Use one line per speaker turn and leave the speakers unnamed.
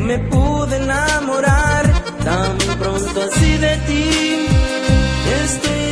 me pude enamorar tan pronto así de ti. Estoy